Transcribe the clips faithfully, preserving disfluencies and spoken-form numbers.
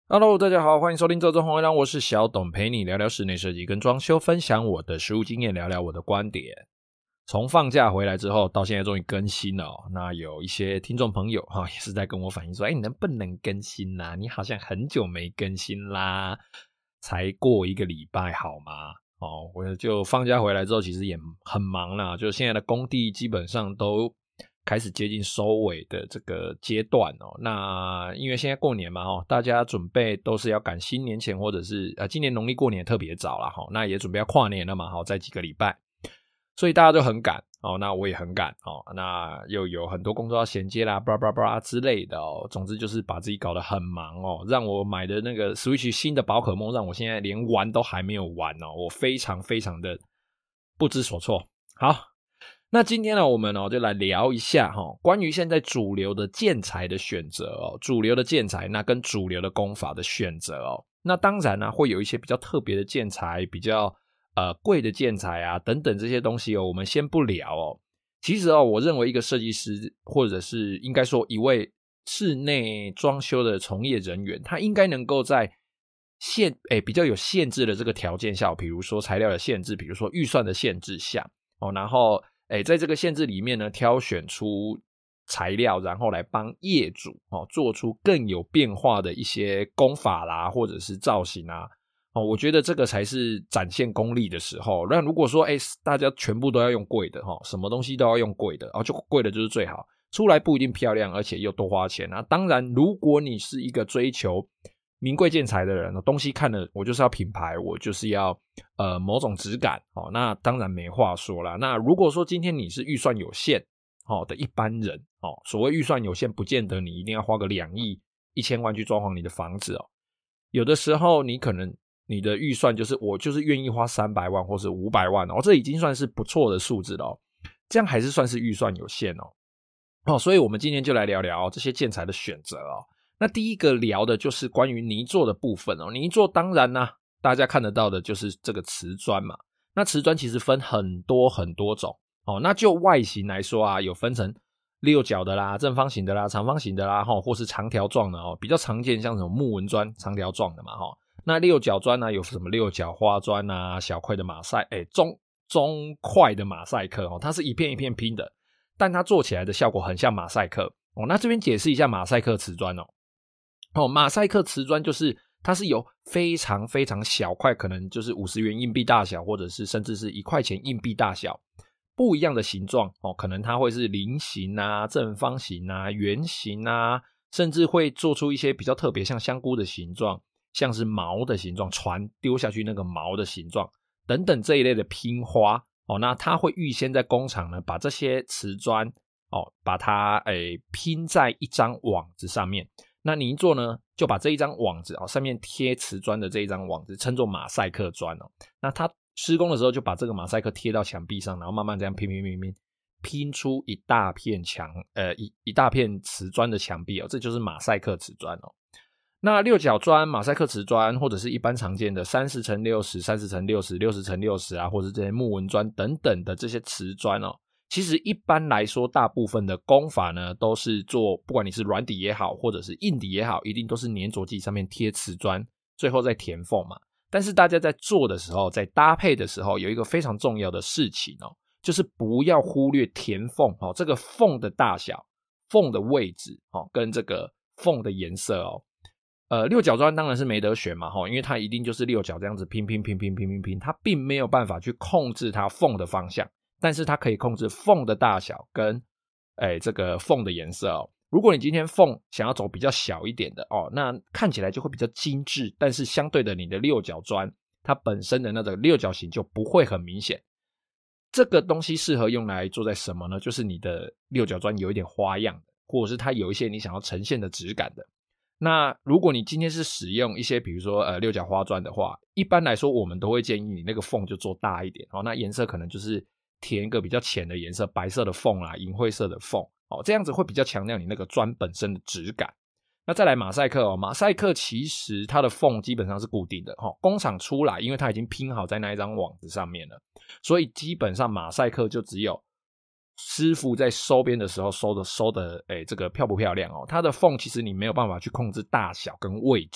Hello， 大家好，欢迎收听周中红月亮，我是小董，陪你聊聊室内设计跟装修，分享我的实务经验，聊聊我的观点。从放假回来之后，到现在终于更新了哦。那有一些听众朋友哈、哦，也是在跟我反映说，哎，你能不能更新啦？你好像很久没更新啦，才过一个礼拜好吗？哦，我就放假回来之后，其实也很忙啦，就现在的工地基本上都开始接近收尾的这个阶段哦。那因为现在过年嘛哦，大家准备都是要赶新年前，或者是呃今年农历过年特别早啦齁，那也准备要跨年了嘛齁，在几个礼拜，所以大家都很赶哦，那我也很赶哦，那又有很多工作要衔接啦，巴拉巴拉巴拉之类的哦。总之就是把自己搞得很忙哦，让我买的那个 Switch 新的宝可梦，让我现在连玩都还没有玩哦，我非常非常的不知所措。好。那今天呢，我们哦就来聊一下哈、哦，关于现在主流的建材的选择哦，主流的建材那跟主流的工法的选择哦，那当然呢、啊、会有一些比较特别的建材，比较呃贵的建材啊等等这些东西哦，我们先不聊哦。其实哦，我认为一个设计师或者是应该说一位室内装修的从业人员，他应该能够在限诶比较有限制的这个条件下，比如说材料的限制，比如说预算的限制下哦，然后。诶在这个限制里面呢，挑选出材料，然后来帮业主哦做出更有变化的一些工法啦，或者是造型啊。哦，我觉得这个才是展现功力的时候。那如果说诶大家全部都要用贵的哈，什么东西都要用贵的，哦就贵的就是最好，出来不一定漂亮，而且又多花钱啊。当然，如果你是一个追求名贵建材的人，东西看了我就是要品牌，我就是要呃某种质感哦，那当然没话说啦。那如果说今天你是预算有限哦的一般人哦，所谓预算有限，不见得你一定要花个两亿一千万去装潢你的房子哦。有的时候你可能你的预算就是我就是愿意花三百万或是五百万哦，这已经算是不错的数字了哦，这样还是算是预算有限哦。哦，所以我们今天就来聊聊这些建材的选择哦。那第一个聊的就是关于泥作的部分哦。泥作当然呢、啊，大家看得到的就是这个瓷砖嘛。那瓷砖其实分很多很多种哦。那就外形来说啊，有分成六角的啦、正方形的啦、长方形的啦，齁，或是长条状的哦。比较常见像什么木纹砖，长条状的嘛，齁。那六角砖呢，有什么六角花砖啊、小块的马赛，哎，中中块的马赛克哦，它是一片一片拼的，但它做起来的效果很像马赛克哦。那这边解释一下马赛克瓷砖哦。哦，马赛克瓷砖就是它是有非常非常小块，可能就是五十元硬币大小，或者是甚至是一块钱硬币大小，不一样的形状哦，可能它会是菱形啊、正方形啊、圆形啊，甚至会做出一些比较特别，像香菇的形状，像是毛的形状，船丢下去那个毛的形状等等这一类的拼花哦，那它会预先在工厂呢把这些瓷砖哦，把它诶拼在一张网子上面。那泥作呢，就把这一张网子哦，上面贴瓷砖的这一张网子称作马赛克砖哦。那它施工的时候就把这个马赛克贴到墙壁上，然后慢慢这样拼拼拼拼，拼出一大片墙，呃，一一大片瓷砖的墙壁哦，这就是马赛克瓷砖哦。那六角砖、马赛克瓷砖，或者是一般常见的三十乘六十、三十乘六十、六十乘六十啊，或者是这些木纹砖等等的这些瓷砖哦。其实一般来说，大部分的工法呢，都是做不管你是软底也好，或者是硬底也好，一定都是粘着剂上面贴瓷砖，最后再填缝嘛。但是大家在做的时候，在搭配的时候，有一个非常重要的事情哦，就是不要忽略填缝哦，这个缝的大小、缝的位置哦，跟这个缝的颜色哦。呃，六角砖当然是没得选嘛，因为它一定就是六角这样子拼拼拼拼拼拼拼，它并没有办法去控制它缝的方向。但是它可以控制缝的大小跟诶这个缝的颜色哦。如果你今天缝想要走比较小一点的哦，那看起来就会比较精致，但是相对的你的六角砖它本身的那个六角形就不会很明显。这个东西适合用来做在什么呢？就是你的六角砖有一点花样的，或者是它有一些你想要呈现的质感的。那如果你今天是使用一些比如说呃六角花砖的话，一般来说我们都会建议你那个缝就做大一点哦，那颜色可能就是填一个比较浅的颜色，白色的缝啦，银灰色的缝哦，这样子会比较强调你那个砖本身的质感。那再来马赛克哦，马赛克其实它的缝基本上是固定的哦，工厂出来因为它已经拼好在那一张网子上面了，所以基本上马赛克就只有师傅在收边的时候收的收的诶这个漂不漂亮哦，它的缝其实你没有办法去控制大小跟位置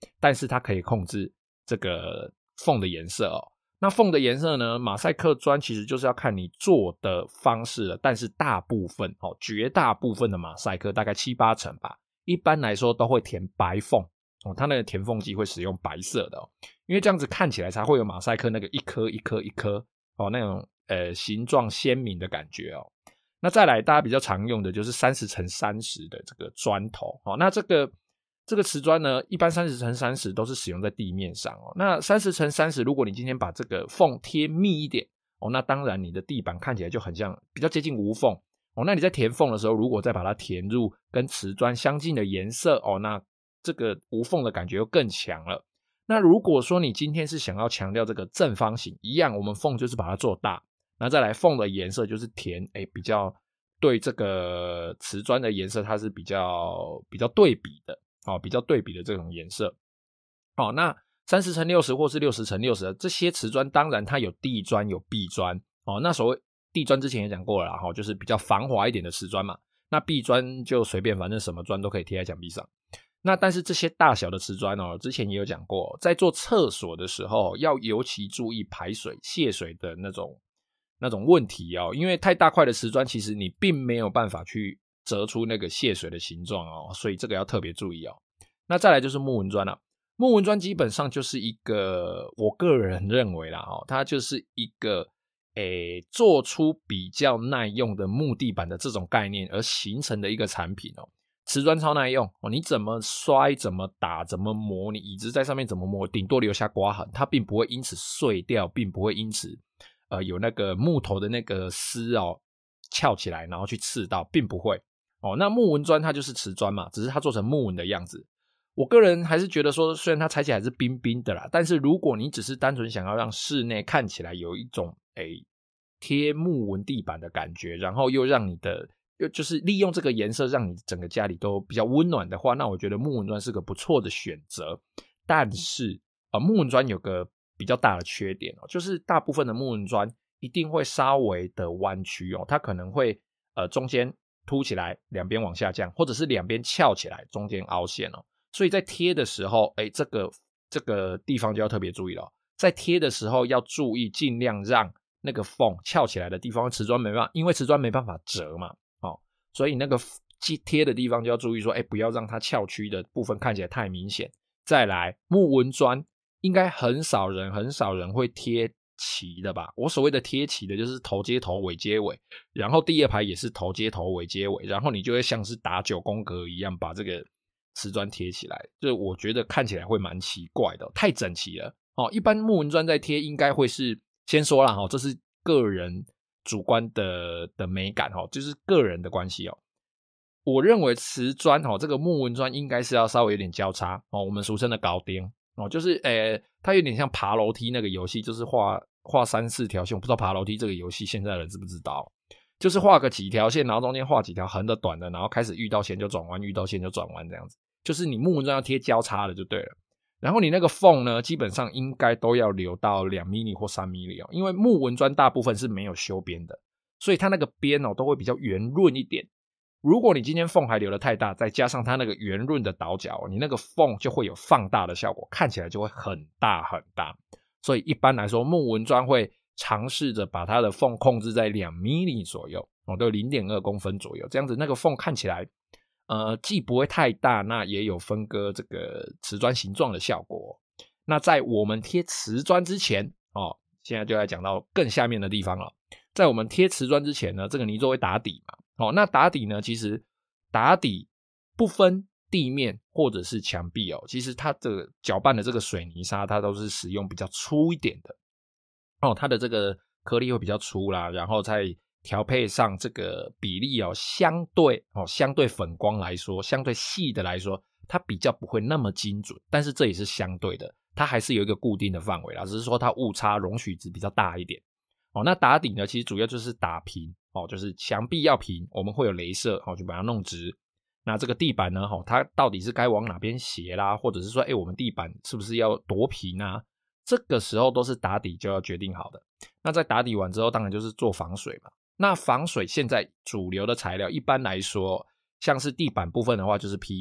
但是它可以控制这个缝的颜色哦。那缝的颜色呢，马赛克砖其实就是要看你做的方式了，但是大部分哦，绝大部分的马赛克大概七八成吧，一般来说都会填白缝哦，它那个填缝剂会使用白色的哦，因为这样子看起来才会有马赛克那个一颗一颗一颗哦那种呃形状鲜明的感觉哦。那再来大家比较常用的就是三十乘三十的这个砖头哦，那这个这个瓷砖呢，一般三十乘三十都是使用在地面上哦。那三十乘三十，如果你今天把这个缝贴密一点哦，那当然你的地板看起来就很像比较接近无缝哦。那你在填缝的时候，如果再把它填入跟瓷砖相近的颜色哦，那这个无缝的感觉又更强了。那如果说你今天是想要强调这个正方形，一样我们缝就是把它做大，那再来缝的颜色就是填诶比较对这个瓷砖的颜色它是比较比较对比的。哦，比较对比的这种颜色。哦，那三十乘六十或是六十乘六十这些瓷砖，当然它有地砖有壁砖。哦，那所谓地砖之前也讲过了啦，哦，就是比较防滑一点的瓷砖嘛。那壁砖就随便，反正什么砖都可以贴在墙壁上。那但是这些大小的瓷砖哦，之前也有讲过，在做厕所的时候要尤其注意排水泄水的那种那种问题哦，因为太大块的瓷砖其实你并没有办法去折出那个泄水的形状哦，所以这个要特别注意哦。那再来就是木纹砖啦、啊，木纹砖基本上就是一个，我个人认为啦哦，它就是一个诶做出比较耐用的木地板的这种概念而形成的一个产品哦。瓷砖超耐用哦，你怎么摔、怎么打、怎么磨，你椅子在上面怎么磨，顶多留下刮痕，它并不会因此碎掉，并不会因此呃有那个木头的那个丝哦翘起来，然后去刺到，并不会。哦，那木纹砖它就是瓷砖嘛，只是它做成木纹的样子。我个人还是觉得说，虽然它踩起来是冰冰的啦，但是如果你只是单纯想要让室内看起来有一种诶贴木纹地板的感觉，然后又让你的又就是利用这个颜色让你整个家里都比较温暖的话，那我觉得木纹砖是个不错的选择。但是呃，木纹砖有个比较大的缺点哦，就是大部分的木纹砖一定会稍微的弯曲哦，它可能会呃中间凸起来，两边往下降，或者是两边翘起来，中间凹陷哦。所以在贴的时候，哎，这个这个地方就要特别注意了哦。在贴的时候要注意，尽量让那个缝翘起来的地方，瓷砖没办法，因为瓷砖没办法折嘛，哦，所以那个贴的地方就要注意说，哎，不要让它翘曲的部分看起来太明显。再来，木纹砖应该很少人很少人会贴齐的吧？我所谓的贴齐的就是头接头尾接尾，然后第二排也是头接头尾接尾，然后你就会像是打九宫格一样把这个瓷砖贴起来，就我觉得看起来会蛮奇怪的，太整齐了哦。一般木纹砖在贴应该会是先说啦，这是个人主观的的美感哦，就是个人的关系哦。我认为瓷砖哦，这个木纹砖应该是要稍微有点交叉哦，我们俗称的高钉哦，就是诶，它有点像爬楼梯那个游戏，就是画画三四条线。我不知道爬楼梯这个游戏现在的人知不知道？就是画个几条线，然后中间画几条横的、短的，然后开始遇到线就转弯，遇到线就转弯这样子。就是你木纹砖要贴交叉的就对了。然后你那个缝呢，基本上应该都要留到两毫米或三毫米哦，因为木纹砖大部分是没有修边的，所以它那个边哦都会比较圆润一点。如果你今天缝还留得太大，再加上它那个圆润的倒角，你那个缝就会有放大的效果，看起来就会很大很大。所以一般来说，木纹砖会尝试着把它的缝控制在两毫米左右，哦，都 零点二公分左右，这样子那个缝看起来呃，既不会太大，那也有分割这个瓷砖形状的效果。那在我们贴瓷砖之前哦，现在就来讲到更下面的地方了。在我们贴瓷砖之前呢，这个泥作会打底嘛，哦，那打底呢，其实打底不分地面或者是墙壁哦，其实它的搅拌的这个水泥沙，它都是使用比较粗一点的哦，它的这个颗粒会比较粗啦，然后再调配上这个比例哦，相对哦，相对粉光来说，相对细的来说，它比较不会那么精准，但是这也是相对的，它还是有一个固定的范围啦，只是说它误差容许值比较大一点。哦，那打底呢，其实主要就是打平哦，就是墙壁要平，我们会有雷射哦，就把它弄直。那这个地板呢，哦，它到底是该往哪边斜啦，或者是说，哎，我们地板是不是要多平啊？这个时候都是打底就要决定好的。那在打底完之后，当然就是做防水嘛。那防水现在主流的材料，一般来说，像是地板部分的话，就是 P U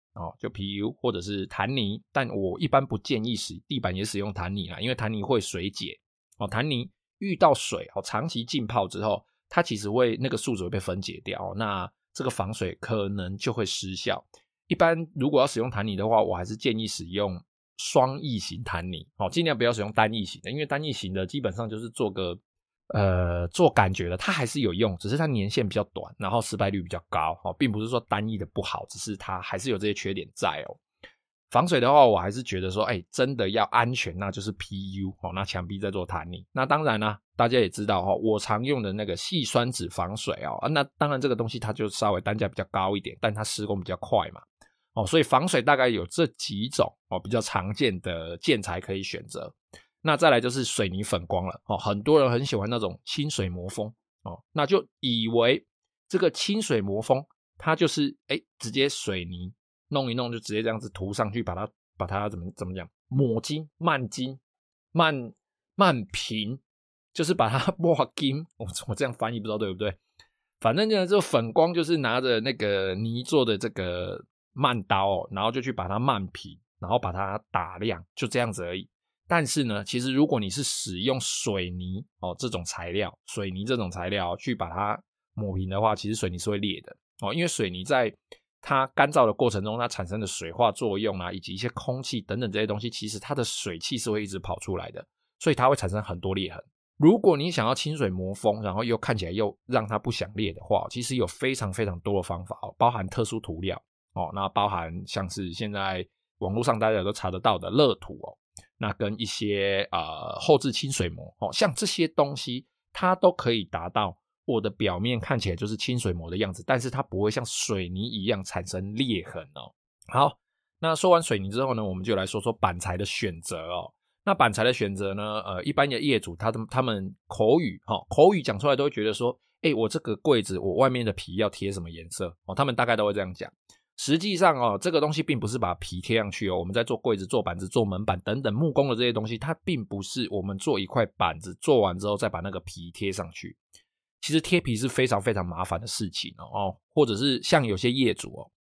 哦，就 P U 或者是弹泥，但我一般不建议使地板也使用弹泥啦，因为弹泥会水解哦，弹泥遇到水哦，长期浸泡之后，它其实会那个树脂会被分解掉，那这个防水可能就会失效。一般如果要使用弹泥的话，我还是建议使用双异型弹泥哦，尽量不要使用单异型的，因为单异型的基本上就是做个呃，做感觉的，它还是有用，只是它年限比较短，然后失败率比较高哦，并不是说单一的不好，只是它还是有这些缺点在哦。防水的话，我还是觉得说，哎，真的要安全，那就是 P U 哦，那墙壁在做弹泥。那当然啦、啊，大家也知道哦，我常用的那个细酸酯防水哦，啊，那当然这个东西它就稍微单价比较高一点，但它施工比较快嘛，哦，所以防水大概有这几种哦，比较常见的建材可以选择。那再来就是水泥粉光了哦，很多人很喜欢那种清水模风哦，那就以为这个清水模风它就是哎直接水泥弄一弄就直接这样子涂上去，把它把它怎么怎么讲抹金慢金慢慢平，就是把它抹金，我我这样翻译不知道对不对？反正呢，这粉光就是拿着那个泥做的这个慢刀哦，然后就去把它慢平，然后把它打亮，就这样子而已。但是呢，其实如果你是使用水泥哦这种材料，水泥这种材料去把它抹平的话，其实水泥是会裂的哦，因为水泥在它干燥的过程中，它产生的水化作用啊，以及一些空气等等这些东西，其实它的水汽是会一直跑出来的，所以它会产生很多裂痕。如果你想要清水磨风，然后又看起来又让它不想裂的话，其实有非常非常多的方法哦，包含特殊涂料哦，那包含像是现在网络上大家都查得到的乐土哦。那跟一些呃后置清水膜哦，像这些东西它都可以达到我的表面看起来就是清水膜的样子，但是它不会像水泥一样产生裂痕哦。好，那说完水泥之后呢，我们就来说说板材的选择哦。那板材的选择呢，呃，一般的业主他他们口语哦，口语讲出来都会觉得说，哎，我这个柜子我外面的皮要贴什么颜色哦，他们大概都会这样讲。实际上哦，这个东西并不是把皮贴上去哦，我们在做柜子、做板子、做门板等等木工的这些东西，它并不是我们做一块板子做完之后再把那个皮贴上去。其实贴皮是非常非常麻烦的事情哦，或者是像有些业主哦，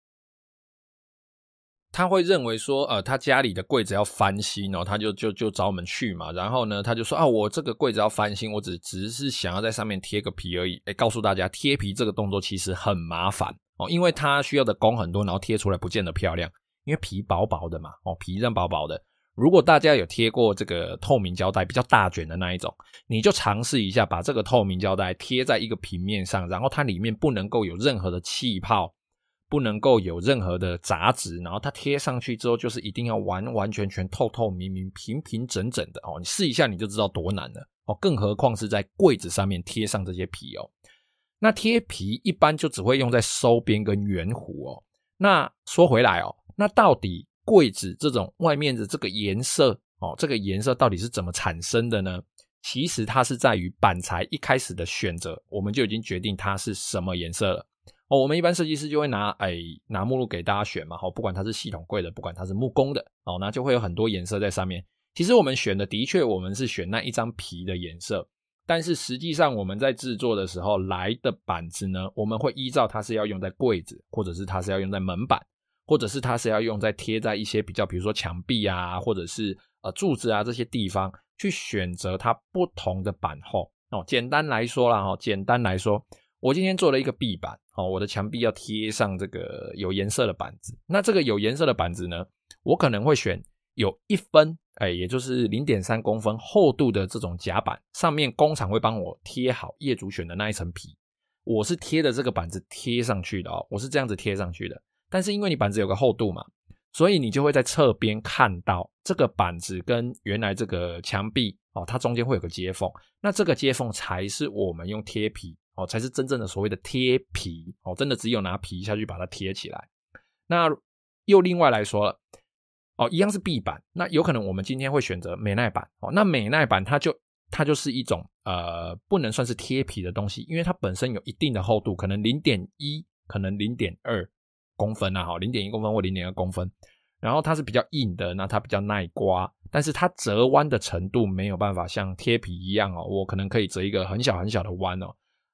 他会认为说，呃，他家里的柜子要翻新哦，他就就就找我们去嘛，然后呢，他就说啊，我这个柜子要翻新，我只只是想要在上面贴个皮而已。诶，告诉大家，贴皮这个动作其实很麻烦哦，因为它需要的工很多，然后贴出来不见得漂亮，因为皮薄薄的嘛，哦，皮韧薄薄的。如果大家有贴过这个透明胶带，比较大卷的那一种，你就尝试一下，把这个透明胶带贴在一个平面上，然后它里面不能够有任何的气泡。不能够有任何的杂质，然后它贴上去之后就是一定要完完全全透透明明平平整整的哦，你试一下你就知道多难了哦，更何况是在柜子上面贴上这些皮哦。那贴皮一般就只会用在收边跟圆弧哦。那说回来哦，那到底柜子这种外面的这个颜色哦，这个颜色到底是怎么产生的呢？其实它是在于板材一开始的选择，我们就已经决定它是什么颜色了。哦，我们一般设计师就会拿哎拿目录给大家选嘛，哦，不管它是系统柜的，不管它是木工的，哦，那就会有很多颜色在上面。其实我们选的的确我们是选那一张皮的颜色，但是实际上我们在制作的时候来的板子呢，我们会依照它是要用在柜子，或者是它是要用在门板，或者是它是要用在贴在一些比较比如说墙壁啊，或者是呃柱子啊这些地方去选择它不同的板厚。哦，简单来说啦，哦，简单来说。我今天做了一个壁板，哦，我的墙壁要贴上这个有颜色的板子。那这个有颜色的板子呢，我可能会选有一分，哎，也就是 零点三公分厚度的这种夹板，上面工厂会帮我贴好业主选的那一层皮。我是贴的这个板子贴上去的哦，我是这样子贴上去的。但是因为你板子有个厚度嘛，所以你就会在侧边看到这个板子跟原来这个墙壁哦，它中间会有个接缝。那这个接缝才是我们用贴皮。哦，才是真正的所谓的贴皮哦，真的只有拿皮下去把它贴起来。那又另外来说了，哦，一样是壁板，那有可能我们今天会选择美耐板哦，那美耐板它就它就是一种呃不能算是贴皮的东西，因为它本身有一定的厚度，可能 零点一 可能 零点二 公分啊，好 零点一 公分或 零点二 公分，然后它是比较硬的，那它比较耐刮，但是它折弯的程度没有办法像贴皮一样哦，我可能可以折一个很小很小的弯哦。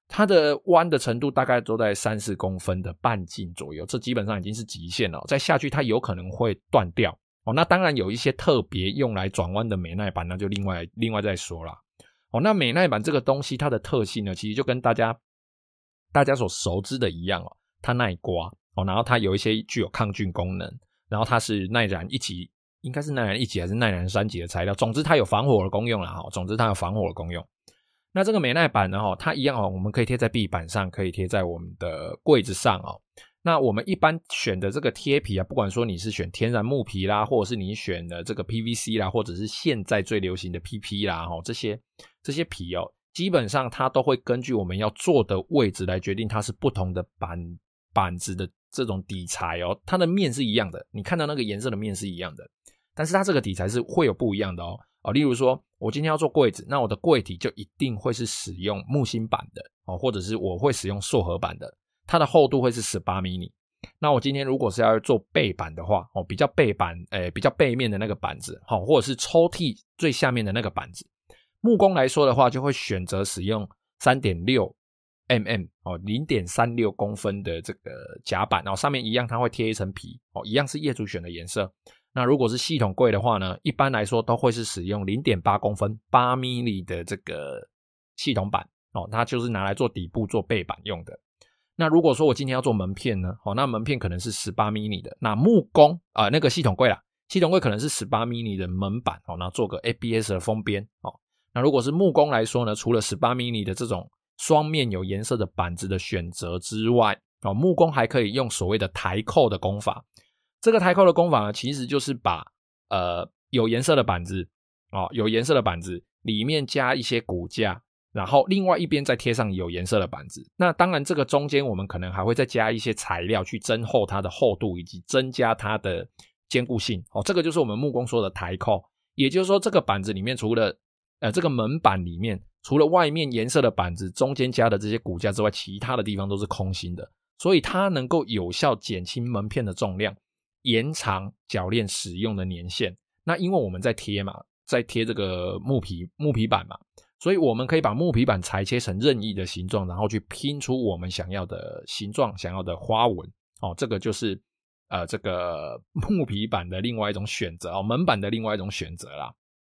它的弯的程度大概都在三四公分的半径左右，这基本上已经是极限了，再下去它有可能会断掉哦。那当然有一些特别用来转弯的美耐板，那就另外另外再说啦。哦，那美耐板这个东西它的特性呢，其实就跟大家大家所熟知的一样哦，它耐刮哦，然后它有一些具有抗菌功能，然后它是耐燃一级，应该是耐燃一级还是耐燃三级的材料，总之它有防火的功用啦哈，总之它有防火的功用。那这个美耐板呢，它一样哦，我们可以贴在壁板上，可以贴在我们的柜子上哦。那我们一般选的这个贴皮啊，不管说你是选天然木皮啦，或者是你选的这个 P V C 啦，或者是现在最流行的 P P 啦，哦，这些这些皮哦，基本上它都会根据我们要做的位置来决定它是不同的板板子的这种底材哦，它的面是一样的，你看到那个颜色的面是一样的，但是它这个底材是会有不一样的哦。哦，例如说我今天要做柜子，那我的柜体就一定会是使用木芯板的哦，或者是我会使用塑合板的，它的厚度会是十八毫米。那我今天如果是要做背板的话哦，比较背板诶比较背面的那个板子哦，或者是抽屉最下面的那个板子，木工来说的话就会选择使用 三点六毫米 哦 零点三六公分的这个夹板，然后上面一样它会贴一层皮哦，一样是业主选的颜色。那如果是系统柜的话呢，一般来说都会是使用 零点八公分八毫米的这个系统板哦，它就是拿来做底部做背板用的。那如果说我今天要做门片呢，哦，那门片可能是十八毫米的，那木工啊、呃、那个系统柜啦，系统柜可能是十八毫米的门板哦，那做个 A B S 的封边哦。那如果是木工来说呢，除了十八毫米的这种双面有颜色的板子的选择之外哦，木工还可以用所谓的台扣的工法。这个台扣的工法呢，其实就是把呃有颜色的板子哦，有颜色的板子里面加一些骨架，然后另外一边再贴上有颜色的板子。那当然这个中间我们可能还会再加一些材料去增厚它的厚度，以及增加它的坚固性哦。这个就是我们木工说的台扣，也就是说这个板子里面除了呃这个门板里面除了外面颜色的板子中间加的这些骨架之外，其他的地方都是空心的，所以它能够有效减轻门片的重量，延长铰链使用的年限。那因为我们在贴嘛，在贴这个木皮木皮板嘛，所以我们可以把木皮板裁切成任意的形状，然后去拼出我们想要的形状，想要的花纹哦。这个就是呃这个木皮板的另外一种选择哦，门板的另外一种选择啦。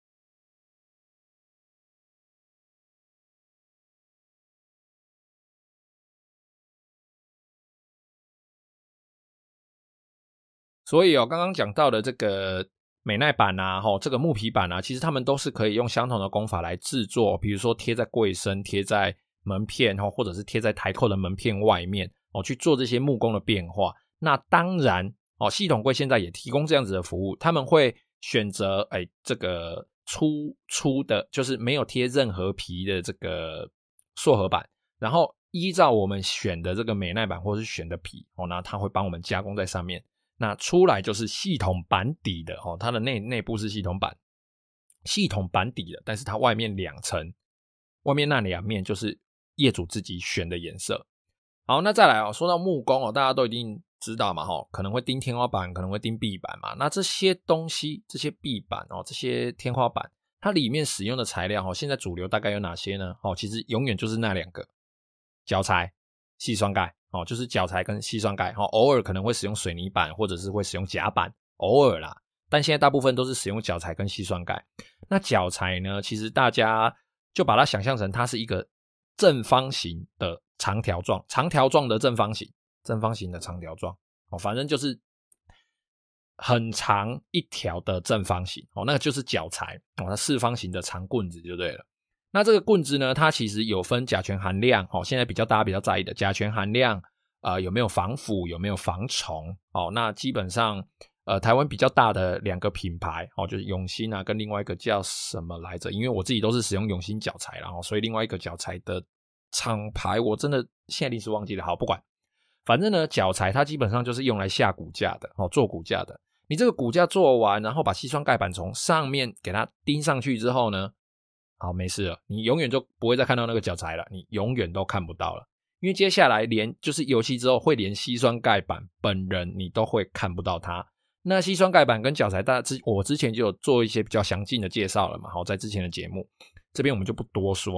所以哦，刚刚讲到的这个美耐板啊，齁，这个木皮板啊，其实他们都是可以用相同的工法来制作，比如说贴在柜身、贴在门片，或者是贴在台扣的门片外面哦，去做这些木工的变化。那当然哦，系统柜现在也提供这样子的服务，他们会选择哎这个粗粗的，就是没有贴任何皮的这个塑合板，然后依照我们选的这个美耐板或是选的皮哦，那他会帮我们加工在上面。那出来就是系统板底的哦，它的内内部是系统板，系统板底的，但是它外面两层，外面那两面就是业主自己选的颜色。好，那再来哦，说到木工哦，大家都一定知道嘛，哦，可能会钉天花板，可能会钉壁板嘛。那这些东西，这些壁板哦，这些天花板，它里面使用的材料哦，现在主流大概有哪些呢？哦，其实永远就是那两个，脚材、矽酸钙。哦，就是脚材跟矽酸钙，哦，偶尔可能会使用水泥板或者是会使用夹板，偶尔啦，但现在大部分都是使用脚材跟矽酸钙。那脚材呢，其实大家就把它想象成它是一个正方形的长条状，长条状的正方形，正方形的长条状，哦，反正就是很长一条的正方形，哦，那个就是脚材，哦，它四方形的长棍子就对了。那这个棍子呢，它其实有分甲醛含量哦，现在比较大家比较在意的甲醛含量，呃有没有防腐，有没有防虫哦。那基本上呃台湾比较大的两个品牌哦，就是永兴啊，跟另外一个叫什么来着？因为我自己都是使用永兴脚材啦，然后所以另外一个脚材的厂牌我真的现在临时忘记了，好不管，反正呢脚材它基本上就是用来下骨架的哦，做骨架的。你这个骨架做完，然后把矽酸钙板从上面给它钉上去之后呢，好，没事了，你永远就不会再看到那个脚材了，你永远都看不到了，因为接下来连就是油漆之后会连矽酸钙板本人你都会看不到它。那矽酸钙板跟脚材，大家我之前就有做一些比较详尽的介绍了嘛，好，在之前的节目，这边我们就不多说。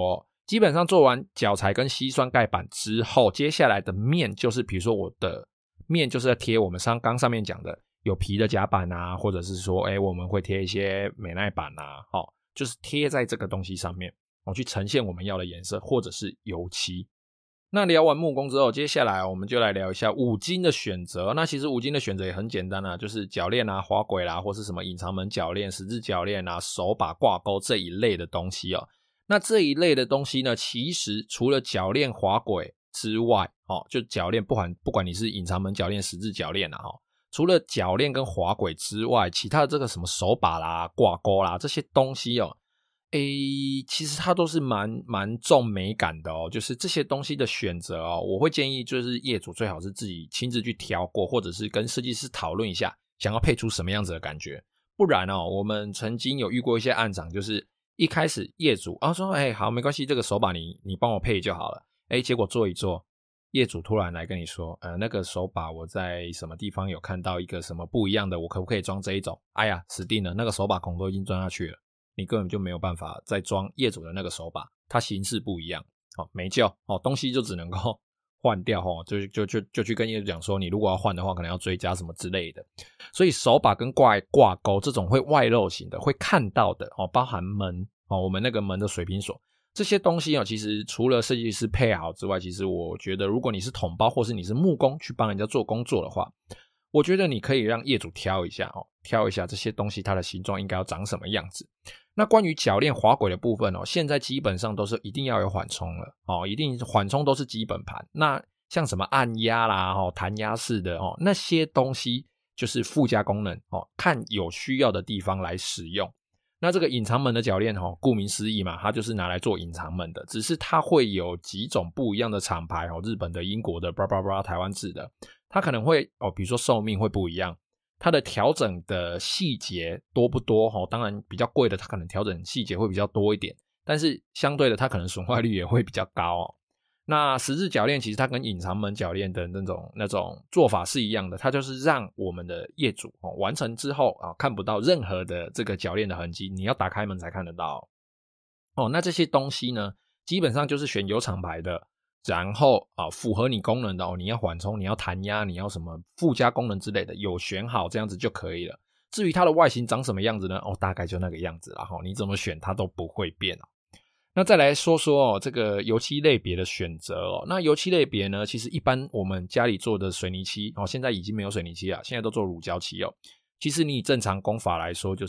基本上做完脚材跟硒酸钙板之后，接下来的面就是比如说我的面就是在贴我们上刚上面讲的有皮的夹板啊，或者是说诶我们会贴一些美耐板啊，哦，就是贴在这个东西上面，哦，去呈现我们要的颜色或者是油漆。那聊完木工之后，接下来我们就来聊一下五金的选择。那其实五金的选择也很简单啊，就是铰链啊、滑轨啦、啊，或是什么隐藏门铰链、十字铰链啊、手把挂钩这一类的东西哦。那这一类的东西呢，其实除了铰链、滑轨之外，哦，就铰链不管不管你是隐藏门铰链、十字铰链啊，哦，除了铰链跟滑轨之外，其他的这个什么手把啦、挂钩啦这些东西哦。诶，其实它都是蛮蛮重美感的哦，就是这些东西的选择哦，我会建议就是业主最好是自己亲自去挑过，或者是跟设计师讨论一下，想要配出什么样子的感觉。不然哦，我们曾经有遇过一些案场，就是一开始业主啊说，哎，好，没关系，这个手把你你帮我配就好了。哎，结果做一做，业主突然来跟你说，呃，那个手把我在什么地方有看到一个什么不一样的，我可不可以装这一种？哎呀，死定了，那个手把孔都已经钻下去了。你根本就没有办法再装业主的那个手把，它形式不一样，哦，没救哦，东西就只能够换掉哦，就就就就去跟业主讲说，你如果要换的话，可能要追加什么之类的。所以手把跟挂挂钩这种会外露型的，会看到的哦，包含门哦，我们那个门的水平锁这些东西哦，其实除了设计师配好之外，其实我觉得如果你是统包或是你是木工去帮人家做工作的话，我觉得你可以让业主挑一下哦，挑一下这些东西它的形状应该要长什么样子。那关于铰链滑轨的部分哦，现在基本上都是一定要有缓冲了哦，一定缓冲都是基本盘。那像什么按压啦、哦弹压式的哦，那些东西就是附加功能哦，看有需要的地方来使用。那这个隐藏门的铰链哦，顾名思义嘛，它就是拿来做隐藏门的，只是它会有几种不一样的厂牌哦，日本的、英国的、巴拉巴拉台湾制的，它可能会哦，比如说寿命会不一样。它的调整的细节多不多、哦、当然比较贵的它可能调整细节会比较多一点，但是相对的它可能损坏率也会比较高哦。那十字铰链其实它跟隐藏门铰链的那种那种做法是一样的，它就是让我们的业主、哦、完成之后、啊、看不到任何的这个铰链的痕迹，你要打开门才看得到哦。那这些东西呢基本上就是选有厂牌的，然后啊，符合你功能的哦，你要缓冲，你要弹压，你要什么附加功能之类的，有选好这样子就可以了。至于它的外形长什么样子呢？哦，大概就那个样子啦，齁，你怎么选它都不会变哦。那再来说说哦，这个油漆类别的选择哦。那油漆类别呢，其实一般我们家里做的水泥漆哦，现在已经没有水泥漆了，现在都做乳胶漆哦。其实你以正常工法来说，就是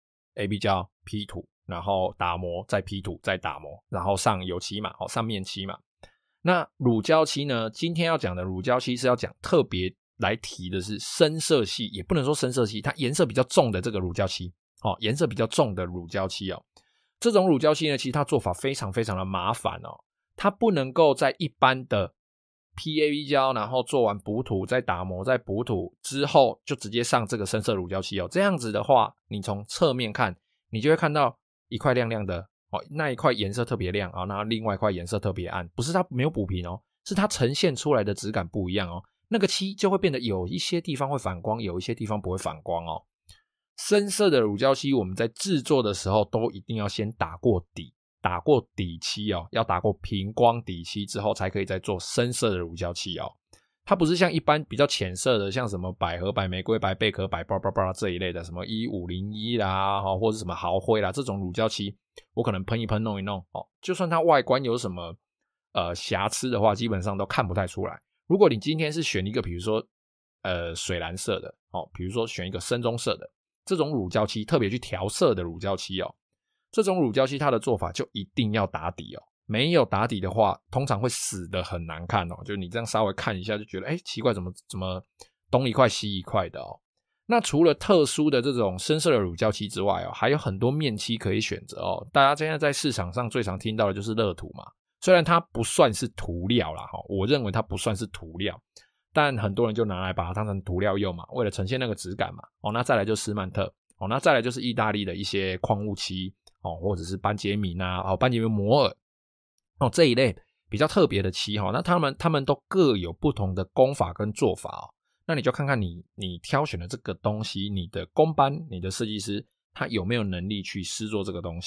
A B 胶 P 土，然后打磨，再 P 土，再打磨，然后上油漆嘛，哦，上面漆嘛。那乳胶漆呢，今天要讲的乳胶漆是要讲特别来提的是深色系，也不能说深色系，它颜色比较重的这个乳胶漆哦，颜色比较重的乳胶漆哦。这种乳胶漆呢，其实它做法非常非常的麻烦哦，它不能够在一般的 P A V 胶，然后做完补土再打磨再补土之后就直接上这个深色乳胶漆哦。这样子的话，你从侧面看，你就会看到一块亮亮的哦，那一块颜色特别亮啊，那另外一块颜色特别暗，不是它没有补平哦，是它呈现出来的质感不一样哦，那个漆就会变得有一些地方会反光，有一些地方不会反光哦。深色的乳胶漆我们在制作的时候都一定要先打过底，打过底漆哦，要打过平光底漆之后才可以再做深色的乳胶漆哦。它不是像一般比较浅色的，像什么百合、白玫瑰、白贝壳、白巴拉巴拉这一类的，什么一五零一啦，或者什么豪灰啦，这种乳胶漆我可能喷一喷弄一弄哦，就算它外观有什么呃瑕疵的话，基本上都看不太出来。如果你今天是选一个比如说呃水蓝色的哦，比如说选一个深棕色的这种乳胶漆，特别去调色的乳胶漆哦，这种乳胶漆它的做法就一定要打底哦，没有打底的话通常会死得很难看哦，就你这样稍微看一下就觉得诶奇怪，怎么怎么东一块西一块的哦。那除了特殊的这种深色的乳胶漆之外哦，还有很多面漆可以选择哦。大家现在在市场上最常听到的就是乐土嘛，虽然它不算是涂料啦，我认为它不算是涂料，但很多人就拿来把它当成涂料用嘛，为了呈现那个质感嘛。哦，那再来就是斯曼特，哦，那再来就是意大利的一些矿物漆，哦，或者是班杰明啊，哦，班杰明摩尔，哦，这一类比较特别的漆哈，那他们他们都各有不同的工法跟做法哦。那你就看看你你挑选的这个东西，你的工班，你的设计师他有没有能力去施作这个东西，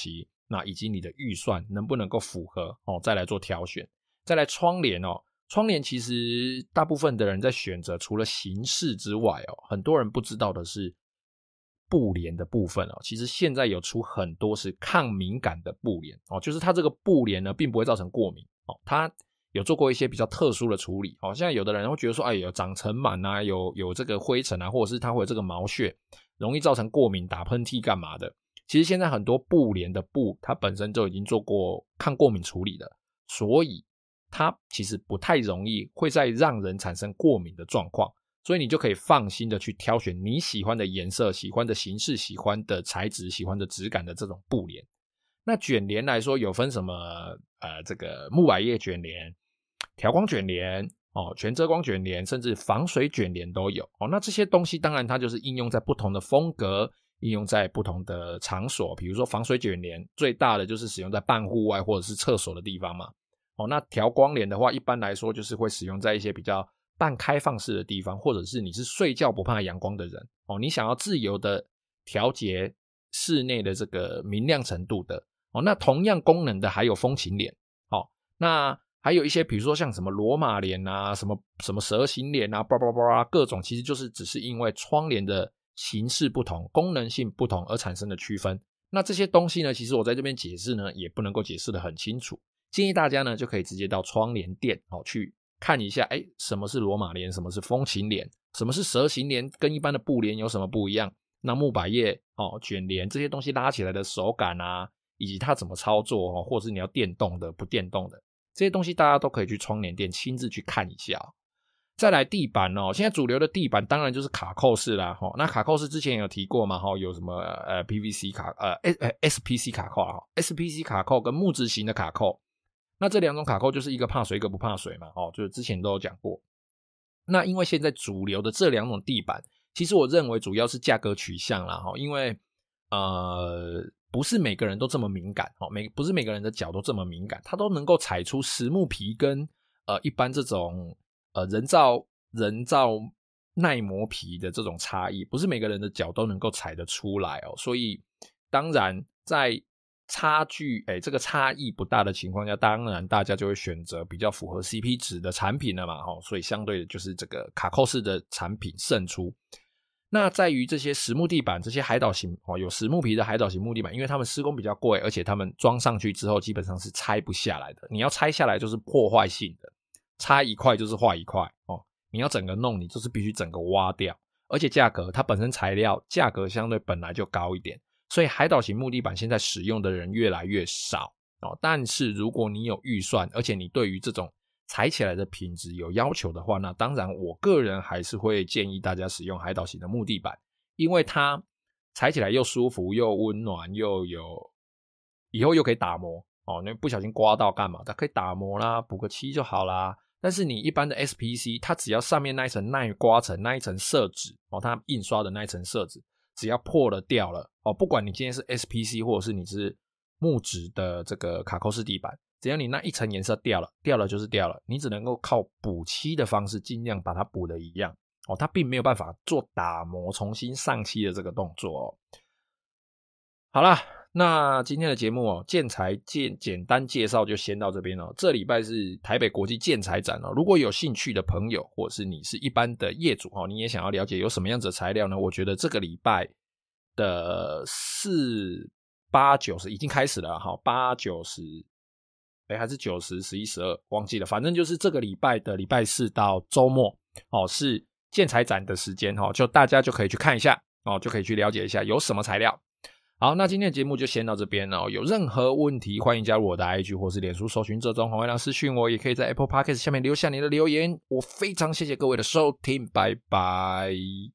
那以及你的预算能不能够符合哦，再来做挑选。再来窗帘哦，窗帘其实大部分的人在选择除了形式之外哦，很多人不知道的是布帘的部分哦，其实现在有出很多是抗敏感的布帘哦，就是它这个布帘呢并不会造成过敏哦，它有做过一些比较特殊的处理哦。现在有的人会觉得说，哎，有长尘螨啊，有有这个灰尘啊，或者是它会有这个毛屑，容易造成过敏、打喷嚏干嘛的。其实现在很多布帘的布，它本身就已经做过抗过敏处理的，所以它其实不太容易会再让人产生过敏的状况。所以你就可以放心的去挑选你喜欢的颜色、喜欢的形式、喜欢的材质、喜欢的质感的这种布帘。那卷帘来说有分什么呃，这个木百叶卷帘、调光卷帘哦、全遮光卷帘，甚至防水卷帘都有哦。那这些东西当然它就是应用在不同的风格，应用在不同的场所。比如说防水卷帘最大的就是使用在半户外或者是厕所的地方嘛。哦，那调光帘的话一般来说就是会使用在一些比较半开放式的地方，或者是你是睡觉不怕阳光的人哦，你想要自由的调节室内的这个明亮程度的哦。那同样功能的还有风琴帘哦，那还有一些比如说像什么罗马帘啊，什么什么蛇形帘啊，叭叭叭各种，其实就是只是因为窗帘的形式不同、功能性不同而产生的区分。那这些东西呢，其实我在这边解释呢，也不能够解释得很清楚，建议大家呢就可以直接到窗帘店哦去看一下，哎，什么是罗马帘，什么是风琴帘，什么是蛇形帘，跟一般的布帘有什么不一样？那木百叶哦、卷帘这些东西拉起来的手感啊，以及它怎么操作哦，或者是你要电动的、不电动的，这些东西大家都可以去窗帘店亲自去看一下哦。再来地板哦，现在主流的地板当然就是卡扣式啦齁。那卡扣式之前有提过嘛齁，有什么呃 P V C 卡呃 S P C 卡扣啦 ，S P C 卡扣跟木质型的卡扣。那这两种卡扣就是一个怕水一个不怕水嘛齁，就是之前都有讲过。那因为现在主流的这两种地板，其实我认为主要是价格取向啦齁，因为呃不是每个人都这么敏感齁，每不是每个人的脚都这么敏感，他都能够踩出实木皮跟呃一般这种呃人造人造耐磨皮的这种差异，不是每个人的脚都能够踩得出来哦。所以当然在差距诶这个差异不大的情况下，当然大家就会选择比较符合 C P 值的产品了嘛齁，所以相对的就是这个卡扣式的产品胜出。那在于这些实木地板，这些海岛型哦，有实木皮的海岛型木地板，因为他们施工比较贵，而且他们装上去之后基本上是拆不下来的，你要拆下来就是破坏性的，拆一块就是坏一块哦，你要整个弄你就是必须整个挖掉，而且价格它本身材料价格相对本来就高一点，所以海岛型木地板现在使用的人越来越少哦。但是如果你有预算，而且你对于这种踩起来的品质有要求的话，那当然我个人还是会建议大家使用海岛型的木地板，因为它踩起来又舒服又温暖，又有以后又可以打磨哦，那不小心刮到干嘛它可以打磨啦，补个漆就好啦。但是你一般的 S P C 它只要上面那一层耐刮层，那一层色纸哦，它印刷的那一层色纸只要破了掉了哦，不管你今天是 S P C 或者是你是木质的这个卡扣式地板，只要你那一层颜色掉了，掉了就是掉了，你只能够靠补漆的方式尽量把它补的一样哦，它并没有办法做打磨重新上漆的这个动作哦。好啦，那今天的节目哦，建材简简单介绍就先到这边哦。这礼拜是台北国际建材展哦，如果有兴趣的朋友，或者是你是一般的业主哦，你也想要了解有什么样子的材料呢？我觉得这个礼拜的四八九十已经开始了哈，八九十，哎还是九十十一十二忘记了，反正就是这个礼拜的礼拜四到周末哦，是建材展的时间哦，就大家就可以去看一下哦，就可以去了解一下有什么材料。好，那今天的节目就先到这边哦。有任何问题，欢迎加入我的 I G 或是脸书搜寻这种黄月亮私讯我，也可以在 Apple Podcast 下面留下你的留言。我非常谢谢各位的收听，拜拜。